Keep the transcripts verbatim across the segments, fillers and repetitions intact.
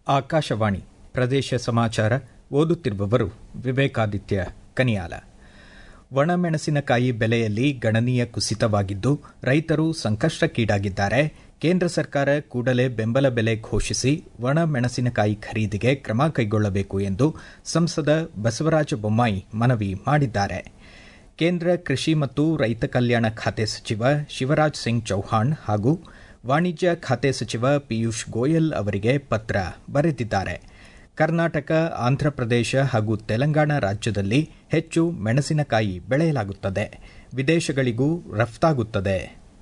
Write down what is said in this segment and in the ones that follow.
ಆಕಾಶವಾಣಿ ಪ್ರದೇಶ ಸಮಾಚಾರ ಓದುತ್ತಿರುವವರು ವಿವೇಕಾದಿತ್ಯ ಕನಿಯಾಲ. ಒಣಮೆಣಸಿನಕಾಯಿ ಬೆಲೆಯಲ್ಲಿ ಗಣನೀಯ ಕುಸಿತವಾಗಿದ್ದು ರೈತರು ಸಂಕಷ್ಟಕ್ಕೀಡಾಗಿದ್ದಾರೆ. ಕೇಂದ್ರ ಸರ್ಕಾರ ಕೂಡಲೇ ಬೆಂಬಲ ಬೆಲೆ ಘೋಷಿಸಿ ಒಣಮೆಣಸಿನಕಾಯಿ ಖರೀದಿಗೆ ಕ್ರಮ ಕೈಗೊಳ್ಳಬೇಕು ಎಂದು ಸಂಸದ ಬಸವರಾಜ ಬೊಮ್ಮಾಯಿ ಮನವಿ ಮಾಡಿದ್ದಾರೆ. ಕೇಂದ್ರ ಕೃಷಿ ಮತ್ತು ರೈತ ಕಲ್ಯಾಣ ಖಾತೆ ಸಚಿವ ಶಿವರಾಜ್ ಸಿಂಗ್ ಚೌಹಾಣ್ ಹಾಗೂ ವಾಣಿಜ್ಯ ಖಾತೆ ಸಚಿವ ಪಿಯೂಷ್ ಗೋಯಲ್ ಅವರಿಗೆ ಪತ್ರ ಬರೆದಿದ್ದಾರೆ. ಕರ್ನಾಟಕ, ಆಂಧ್ರಪ್ರದೇಶ ಹಾಗೂ ತೆಲಂಗಾಣ ರಾಜ್ಯದಲ್ಲಿ ಹೆಚ್ಚು ಮೆಣಸಿನಕಾಯಿ ಬೆಳೆಯಲಾಗುತ್ತದೆ, ವಿದೇಶಗಳಿಗೂ ರಫ್ತಾಗುತ್ತದೆ.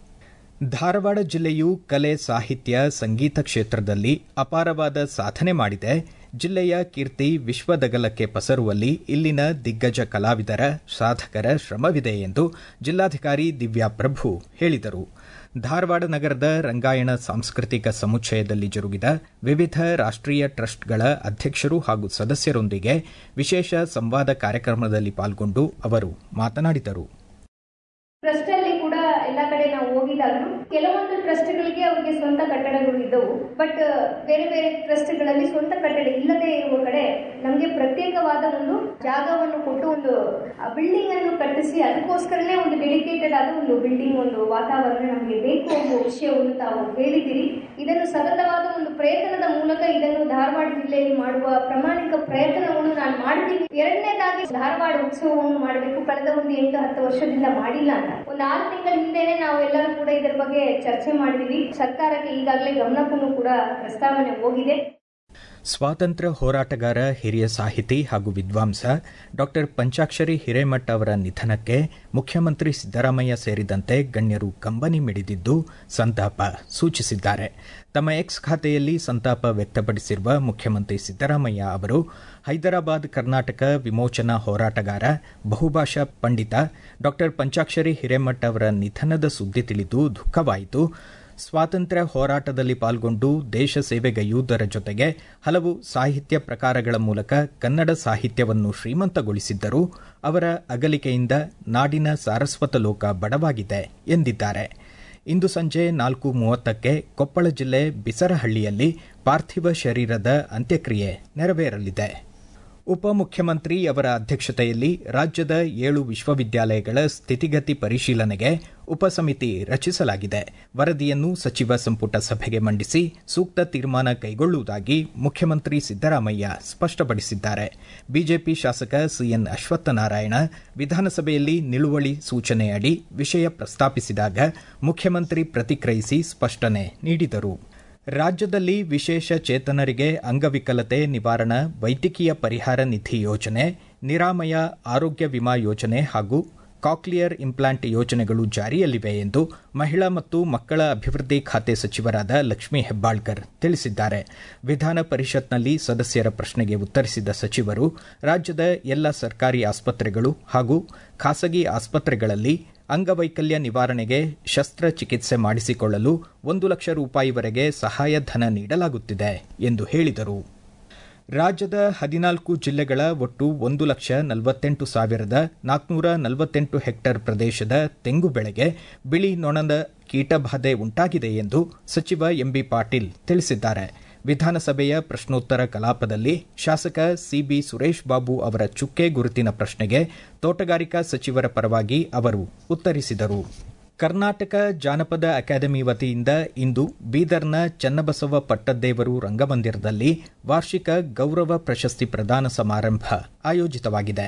ಧಾರವಾಡ ಜಿಲ್ಲೆಯು ಕಲೆ, ಸಾಹಿತ್ಯ, ಸಂಗೀತ ಕ್ಷೇತ್ರದಲ್ಲಿ ಅಪಾರವಾದ ಸಾಧನೆ ಮಾಡಿದೆ. ಜಿಲ್ಲೆಯ ಕೀರ್ತಿ ವಿಶ್ವದಗಲಕ್ಕೆ ಪಸರುವಲ್ಲಿ ಇಲ್ಲಿನ ದಿಗ್ಗಜ ಕಲಾವಿದರ, ಸಾಧಕರ ಶ್ರಮವಿದೆ ಎಂದು ಜಿಲ್ಲಾಧಿಕಾರಿ ದಿವ್ಯಾ ಪ್ರಭು ಹೇಳಿದರು. ಧಾರವಾಡ ನಗರದ ರಂಗಾಯಣ ಸಾಂಸ್ಕೃತಿಕ ಸಮುಚ್ಚಯದಲ್ಲಿ ಜರುಗಿದ ವಿವಿಧ ರಾಷ್ಟೀಯ ಟ್ರಸ್ಟ್ಗಳ ಅಧ್ಯಕ್ಷರು ಹಾಗೂ ಸದಸ್ಯರೊಂದಿಗೆ ವಿಶೇಷ ಸಂವಾದ ಕಾರ್ಯಕ್ರಮದಲ್ಲಿ ಪಾಲ್ಗೊಂಡು ಅವರು ಮಾತನಾಡಿದರು. ಟ್ರಸ್ಟ್ ಅಲ್ಲಿ ಕೂಡ ಎಲ್ಲ ಕಡೆ ನಾವು ಹೋಗಿದಾಗಲೂ ಕೆಲವೊಂದು ಟ್ರಸ್ಟ್ಗಳಿಗೆ ಅವರಿಗೆ ಸ್ವಂತ ಕಟ್ಟಡಗಳು ಇದ್ದವು. ಬಟ್ ಬೇರೆ ಬೇರೆ ಟ್ರಸ್ಟ್ಗಳಲ್ಲಿ ಸ್ವಂತ ಕಟ್ಟಡ ಇಲ್ಲದೆ ಇರುವ ಕಡೆ ನಮಗೆ ಪ್ರತ್ಯೇಕವಾದ ಒಂದು ಜಾಗವನ್ನು ಕೊಟ್ಟು ಒಂದು ಬಿಲ್ಡಿಂಗ್ ಅನ್ನು ಕಟ್ಟಿಸಿ ಅದಕ್ಕೋಸ್ಕರನೇ ಒಂದು ಡೆಡಿಕೇಟೆಡ್ ಆದ ಒಂದು ಬಿಲ್ಡಿಂಗ್, ಒಂದು ವಾತಾವರಣ ನಮಗೆ ಬೇಕು ಎಂಬ ವಿಷಯವನ್ನು ತಾವು ಹೇಳಿದಿರಿ. ಇದನ್ನು ಸತತವಾದ ಒಂದು ಪ್ರಯತ್ನದ ಮೂಲಕ ಇದನ್ನು ಧಾರವಾಡ ಜಿಲ್ಲೆಯಲ್ಲಿ ಮಾಡುವ ಪ್ರಾಮಾಣಿಕ ಪ್ರಯತ್ನವನ್ನು ನಾನು ಮಾಡ್ತೀನಿ. ಎರಡನೇದಾಗಿ ಧಾರವಾಡ ಉತ್ಸವವನ್ನು ಮಾಡಬೇಕು. ಕಳೆದ ಒಂದು ಎಂಟು ಹತ್ತು ವರ್ಷದಿಂದ ಮಾಡಿಲ್ಲ ಅಂತ ಒಂದು ಆರು ತಿಂಗಳ ಹಿಂದೆನೆ ನಾವು ಎಲ್ಲರೂ ಕೂಡ ಇದರ ಬಗ್ಗೆ ಚರ್ಚೆ ಮಾಡಿದೀವಿ. ಸರ್ಕಾರಕ್ಕೆ ಈಗಾಗಲೇ ಗಮನಕ್ಕೂ ಕೂಡ ಪ್ರಸ್ತಾವನೆ ಹೋಗಿದೆ. ಸ್ವಾತಂತ್ರ್ಯ ಹೋರಾಟಗಾರ, ಹಿರಿಯ ಸಾಹಿತಿ ಹಾಗೂ ವಿದ್ವಾಂಸ ಡಾ ಪಂಚಾಕ್ಷರಿ ಹಿರೇಮಠ ಅವರ ನಿಧನಕ್ಕೆ ಮುಖ್ಯಮಂತ್ರಿ ಸಿದ್ದರಾಮಯ್ಯ ಸೇರಿದಂತೆ ಗಣ್ಯರು ಕಂಬನಿ ಮಿಡಿದಿದ್ದು ಸಂತಾಪ ಸೂಚಿಸಿದ್ದಾರೆ. ತಮ್ಮ ಎಕ್ಸ್ ಖಾತೆಯಲ್ಲಿ ಸಂತಾಪ ವ್ಯಕ್ತಪಡಿಸಿರುವ ಮುಖ್ಯಮಂತ್ರಿ ಸಿದ್ದರಾಮಯ್ಯ ಅವರು ಹೈದರಾಬಾದ್ ಕರ್ನಾಟಕ ವಿಮೋಚನಾ ಹೋರಾಟಗಾರ, ಬಹುಭಾಷಾ ಪಂಡಿತ ಡಾ ಪಂಚಾಕ್ಷರಿ ಹಿರೇಮಠ ಅವರ ನಿಧನದ ಸುದ್ದಿ ತಿಳಿದು ದುಃಖವಾಯಿತು. ಸ್ವಾತಂತ್ರ್ಯ ಹೋರಾಟದಲ್ಲಿ ಪಾಲ್ಗೊಂಡು ದೇಶ ಸೇವೆಗೈಯುವುದರ ಜೊತೆಗೆ ಹಲವು ಸಾಹಿತ್ಯ ಪ್ರಕಾರಗಳ ಮೂಲಕ ಕನ್ನಡ ಸಾಹಿತ್ಯವನ್ನು ಶ್ರೀಮಂತಗೊಳಿಸಿದ್ದರು. ಅವರ ಅಗಲಿಕೆಯಿಂದ ನಾಡಿನ ಸಾರಸ್ವತ ಲೋಕ ಬಡವಾಗಿದೆ ಎಂದಿದ್ದಾರೆ. ಇಂದು ಸಂಜೆ ನಾಲ್ಕು ಮೂವತ್ತಕ್ಕೆ ಕೊಪ್ಪಳ ಜಿಲ್ಲೆ ಬಿಸರಹಳ್ಳಿಯಲ್ಲಿ ಪಾರ್ಥಿವ ಶರೀರದ ಅಂತ್ಯಕ್ರಿಯೆ ನೆರವೇರಲಿದೆ. ಉಪಮುಖ್ಯಮಂತ್ರಿ ಅವರ ಅಧ್ಯಕ್ಷತೆಯಲ್ಲಿ ರಾಜ್ಯದ ಏಳು ವಿಶ್ವವಿದ್ಯಾಲಯಗಳ ಸ್ಥಿತಿಗತಿ ಪರಿಶೀಲನೆಗೆ ಉಪಸಮಿತಿ ರಚಿಸಲಾಗಿದೆ. ವರದಿಯನ್ನು ಸಚಿವ ಸಂಪುಟ ಸಭೆಗೆ ಮಂಡಿಸಿ ಸೂಕ್ತ ತೀರ್ಮಾನ ಕೈಗೊಳ್ಳುವುದಾಗಿ ಮುಖ್ಯಮಂತ್ರಿ ಸಿದ್ದರಾಮಯ್ಯ ಸ್ಪಷ್ಟಪಡಿಸಿದ್ದಾರೆ. ಬಿಜೆಪಿ ಶಾಸಕ ಸಿಎನ್ ಅಶ್ವತ್ಥನಾರಾಯಣ ವಿಧಾನಸಭೆಯಲ್ಲಿ ನಿಲುವಳಿ ಸೂಚನೆಯಡಿ ವಿಷಯ ಪ್ರಸ್ತಾಪಿಸಿದಾಗ ಮುಖ್ಯಮಂತ್ರಿ ಪ್ರತಿಕ್ರಿಯಿಸಿ ಸ್ಪಷ್ಟನೆ ನೀಡಿದರು. ರಾಜ್ಯದಲ್ಲಿ ವಿಶೇಷ ಚೇತನರಿಗೆ ಅಂಗವಿಕಲತೆ ನಿವಾರಣಾ ವೈದ್ಯಕೀಯ ಪರಿಹಾರ ನಿಧಿ ಯೋಜನೆ, ನಿರಾಮಯ ಆರೋಗ್ಯ ವಿಮಾ ಯೋಜನೆ ಹಾಗೂ ಕಾಕ್ಲಿಯರ್ ಇಂಪ್ಲಾಂಟ್ ಯೋಜನೆಗಳು ಜಾರಿಯಲ್ಲಿವೆ ಎಂದು ಮಹಿಳಾ ಮತ್ತು ಮಕ್ಕಳ ಅಭಿವೃದ್ಧಿ ಖಾತೆ ಸಚಿವರಾದ ಲಕ್ಷ್ಮೀ ಹೆಬ್ಬಾಳ್ಕರ್ ತಿಳಿಸಿದ್ದಾರೆ. ವಿಧಾನ ಪರಿಷತ್ನಲ್ಲಿ ಸದಸ್ಯರ ಪ್ರಶ್ನೆಗೆ ಉತ್ತರಿಸಿದ ಸಚಿವರು ರಾಜ್ಯದ ಎಲ್ಲ ಸರ್ಕಾರಿ ಆಸ್ಪತ್ರೆಗಳು ಹಾಗೂ ಖಾಸಗಿ ಆಸ್ಪತ್ರೆಗಳಲ್ಲಿ ಅಂಗವೈಕಲ್ಯ ನಿವಾರಣೆಗೆ ಶಸ್ತ್ರಚಿಕಿತ್ಸೆ ಮಾಡಿಸಿಕೊಳ್ಳಲು ಒಂದು ಲಕ್ಷ ರೂಪಾಯಿವರೆಗೆ ಸಹಾಯಧನ ನೀಡಲಾಗುತ್ತಿದೆ ಎಂದು ಹೇಳಿದರು. ರಾಜ್ಯದ ಹದಿನಾಲ್ಕು ಜಿಲ್ಲೆಗಳ ಒಟ್ಟು ಒಂದು ಲಕ್ಷ ನಲವತ್ತೆಂಟು ಸಾವಿರದ ನಾಲ್ಕುನೂರ ನಲವತ್ತೆಂಟು ಹೆಕ್ಟೇರ್ ಪ್ರದೇಶದ ತೆಂಗು ಬೆಳೆಗೆ ಬಿಳಿ ನೊಣದ ಕೀಟಬಾಧೆ ಉಂಟಾಗಿದೆ ಎಂದು ಸಚಿವ ಎಂಬಿ ಪಾಟೀಲ್ ತಿಳಿಸಿದ್ದಾರೆ. ವಿಧಾನಸಭೆಯ ಪ್ರಶ್ನೋತ್ತರ ಕಲಾಪದಲ್ಲಿ ಶಾಸಕ ಸಿಬಿ ಸುರೇಶ್ ಬಾಬು ಅವರ ಚುಕ್ಕೆ ಗುರುತಿನ ಪ್ರಶ್ನೆಗೆ ತೋಟಗಾರಿಕಾ ಸಚಿವರ ಪರವಾಗಿ ಅವರು ಉತ್ತರಿಸಿದರು. ಕರ್ನಾಟಕ ಜಾನಪದ ಅಕಾಡೆಮಿ ವತಿಯಿಂದ ಇಂದು ಬೀದರ್ನ ಚನ್ನಬಸವ ಪಟ್ಟದ್ದೇವರು ರಂಗಮಂದಿರದಲ್ಲಿ ವಾರ್ಷಿಕ ಗೌರವ ಪ್ರಶಸ್ತಿ ಪ್ರದಾನ ಸಮಾರಂಭ ಆಯೋಜಿತವಾಗಿದೆ.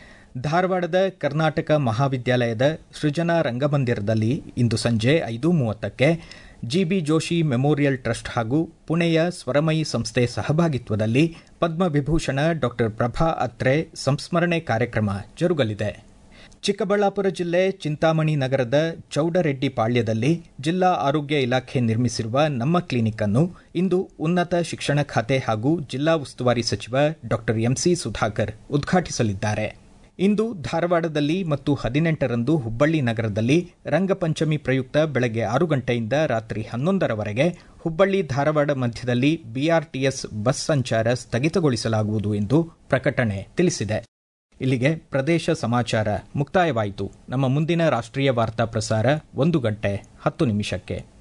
ಧಾರವಾಡದ ಕರ್ನಾಟಕ ಮಹಾವಿದ್ಯಾಲಯದ ಸೃಜನಾ ರಂಗಮಂದಿರದಲ್ಲಿ ಇಂದು ಸಂಜೆ ಐದು ಮೂವತ್ತಕ್ಕೆ ಜಿಬಿ ಜೋಶಿ ಮೆಮೋರಿಯಲ್ ಟ್ರಸ್ಟ್ ಹಾಗೂ ಪುಣೆಯ ಸ್ವರಮಯಿ ಸಂಸ್ಥೆ ಸಹಭಾಗಿತ್ವದಲ್ಲಿ ಪದ್ಮವಿಭೂಷಣ ಡಾ ಪ್ರಭಾ ಅತ್ರೆ ಸಂಸ್ಮರಣೆ ಕಾರ್ಯಕ್ರಮ ಜರುಗಲಿದೆ. ಚಿಕ್ಕಬಳ್ಳಾಪುರ ಜಿಲ್ಲೆ ಚಿಂತಾಮಣಿ ನಗರದ ಚೌಡರೆಡ್ಡಿ ಪಾಳ್ಯದಲ್ಲಿ ಜಿಲ್ಲಾ ಆರೋಗ್ಯ ಇಲಾಖೆ ನಿರ್ಮಿಸಿರುವ ನಮ್ಮ ಕ್ಲಿನಿಕ್ ಅನ್ನು ಇಂದು ಉನ್ನತ ಶಿಕ್ಷಣ ಖಾತೆ ಹಾಗೂ ಜಿಲ್ಲಾ ಉಸ್ತುವಾರಿ ಸಚಿವ ಡಾ ಎಂಸಿ ಸುಧಾಕರ್ ಉದ್ಘಾಟಿಸಲಿದ್ದಾರೆ. ಇಂದು ಧಾರವಾಡದಲ್ಲಿ ಮತ್ತು ಹದಿನೆಂಟರಂದು ಹುಬ್ಬಳ್ಳಿ ನಗರದಲ್ಲಿ ರಂಗಪಂಚಮಿ ಪ್ರಯುಕ್ತ ಬೆಳಗ್ಗೆ ಆರು ಗಂಟೆಯಿಂದ ರಾತ್ರಿ ಹನ್ನೊಂದರವರೆಗೆ ಹುಬ್ಬಳ್ಳಿ ಧಾರವಾಡ ಮಧ್ಯದಲ್ಲಿ ಬಿಆರ್ಟಿಎಸ್ ಬಸ್ ಸಂಚಾರ ಸ್ಥಗಿತಗೊಳಿಸಲಾಗುವುದು ಎಂದು ಪ್ರಕಟಣೆ ತಿಳಿಸಿದೆ. ಇಲ್ಲಿಗೆ ಪ್ರದೇಶ ಸಮಾಚಾರ ಮುಕ್ತಾಯವಾಯಿತು. ನಮ್ಮ ಮುಂದಿನ ರಾಷ್ಟ್ರೀಯ ವಾರ್ತಾ ಪ್ರಸಾರ ಒಂದು ಗಂಟೆ ಹತ್ತು ನಿಮಿಷಕ್ಕೆ.